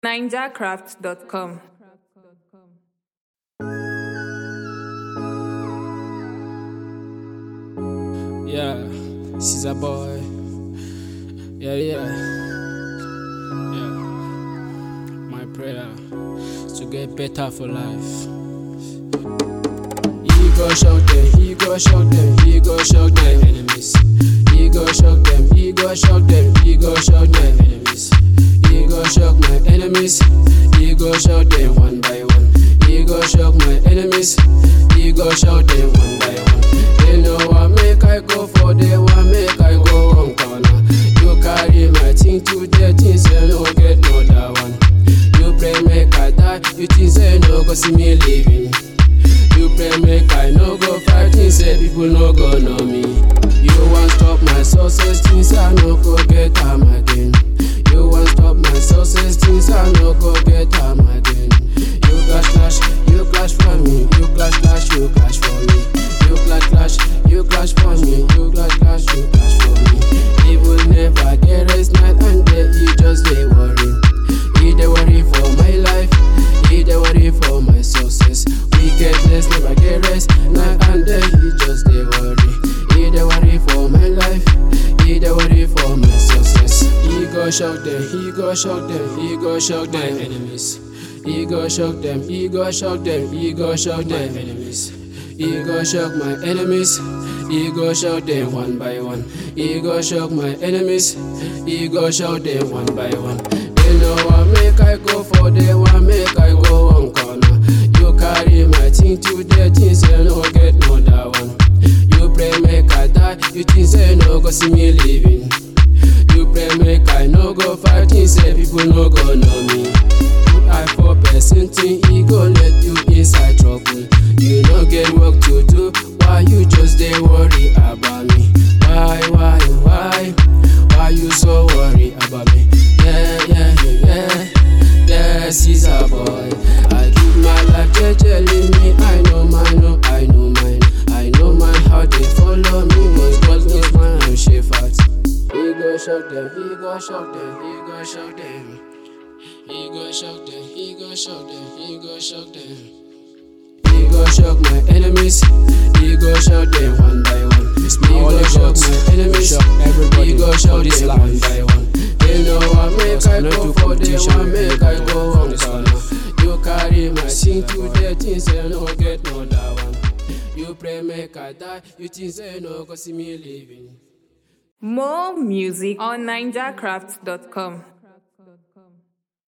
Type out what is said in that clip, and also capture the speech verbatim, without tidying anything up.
ninja craft dot com. Yeah, Caesar boy. Yeah, yeah. Yeah. My prayer is to get better for life. He go shock them, he go shock them, he go shock them enemies. He go shock them, he go shock them, he go shock them enemies. He go shock my enemies, he go shock them one by one. He go shock my enemies, he go shock them one by one. They know what make I go for, they want make I go one corner. You carry my thing to the things, you no get no that one. You pray make I die, you think say no go see me living. You pray make I no go fighting, say people no go know me. You want stop my success, things I no go get am again. You want stop my success, things I no go get am again. You clash clash, you clash for me. You clash clash, you clash for me. You clash clash, you clash for me. You clash clash, you clash for me. He will never get rest night and day. He just dey worry. He dey worry for my life. He dey worry for my success. Wickedness never get rest night and day. He just dey worry. He dey worry for my life. He dey worry for my success. He go shock them. He go shock them. He go shock them enemies. He go shock them, he go shock them, he go shock them enemies. He go shock my enemies, he go shock them one by one. He go shock my enemies, he go shock them one by one. They know what make I go for, they want make I go one corner. You carry my thing to the things, you no get no that one. You pray make I die, you think say no go see me living. You pray make I no go fighting, say people no go know me. I for person thing, he go let you inside trouble. You no get work to do, why you just dey worry about me? Why, why, why, why you so worry about me? Yeah, yeah, yeah, yeah, yeah, Caesar boy. I give my life, they telling me I know mine, no, I know mine. I know mine, how they follow me, was God knows mine, I'm Shepard. He go shock them, he go shock them, he go shock them. He go shock them, he go shock them, he go shock them. He go shock my enemies, he go shock them one by one. He go shock my enemies, he go shock them one by one. They know what make I go for, they want make I go on corner. You carry my thing to the things, you no get no that one. You pray make I die, you think say no go see me living. More music on ninja craft dot com.